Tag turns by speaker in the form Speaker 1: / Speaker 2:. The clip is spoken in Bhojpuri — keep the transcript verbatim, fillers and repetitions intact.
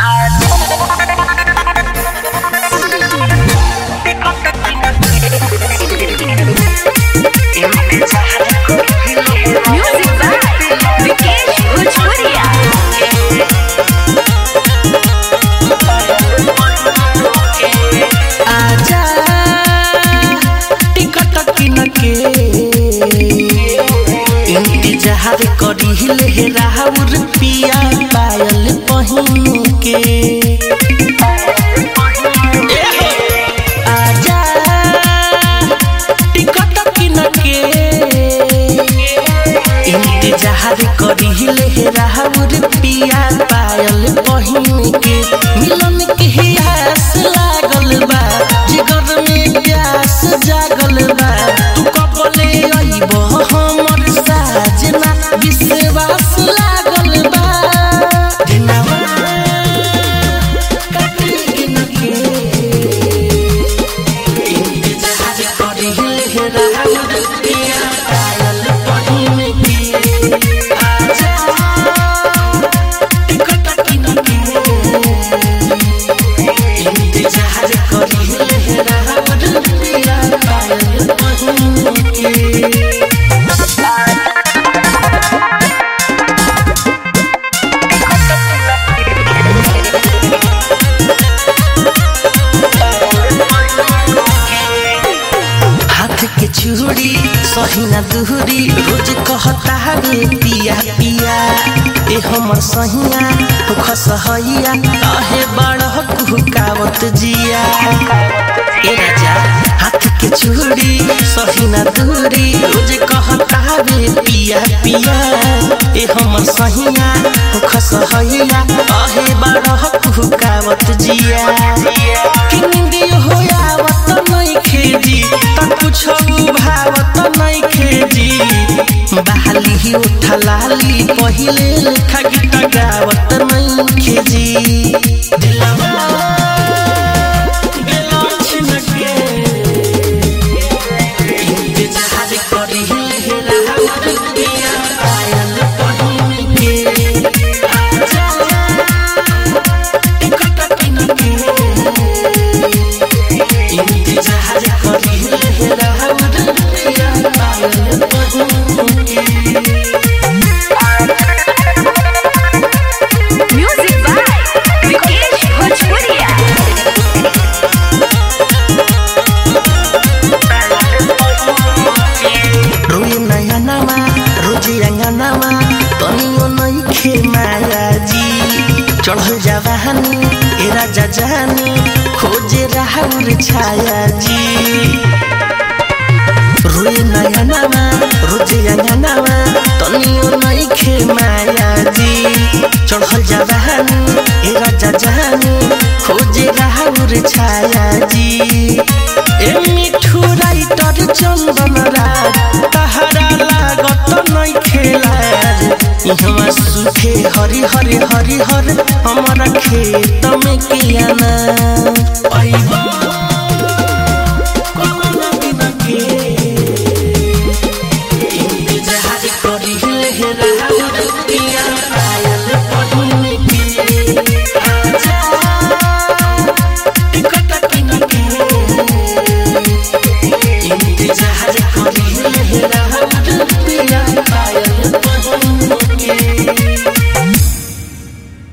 Speaker 1: इंतजार करिले हे राहुर पिया पायल पहिन के आजा टिकट किन के इंतजार करिले हे राहुर पिया पायल पहिन के मिलन के आस लागल बा जिगर में प्यास जागल बा तू कबले आइबो हमर साजना विश्वास लागल बा दिनवा कटिन के इंतजार करिले हे राहुर पिया पायल पहिन के आजा टिकट किन के इंतजार करिले हे राहुर पिया पायल पहिन के के चूड़ी सहीना दूरी रोज कहता रे पिया पिया ए हमर सहिया तो खसहैया आहे बड़ कुहकावत जिया ए राजा हाथ के चूड़ी सहीना दूरी रोज कहता रे पिया पिया ए हमर सहिया तो खसहैया आहे बड़ कुहकावत जिया कि निंदियो होयावत नहीं खेजी त कुछ भावत नहीं खेजी बहाली उठा लाली पहिले लेखा गीत गावत नहीं खेजी दिलवा दिलवा छिनके इंतजार करिले हे राहुर पिया पायल पहिन के आजा टिकट किन के इंतजार करिले हे राहुर पिया पायल पहिन के
Speaker 2: म्यूजिक बाय विकेश भोजपुरिया
Speaker 1: रोए नया नवा रोजे अंगनावा तनियो नहीं खे माया जी चढ़ल जवानी ए राजा जानी खोजे राहुर छाया जी रोए नया नवा रोजे अंगनावा तनियो नहीं खे माया जी चढ़ल जवानी ए राजा जानी खोजे राहुर छाया जी ए मिठू राइटर चंदन राज तहरा लागत नहीं खेलाज इहवा सुखे हरि हरि हरि हर हमारा खेत में किया ना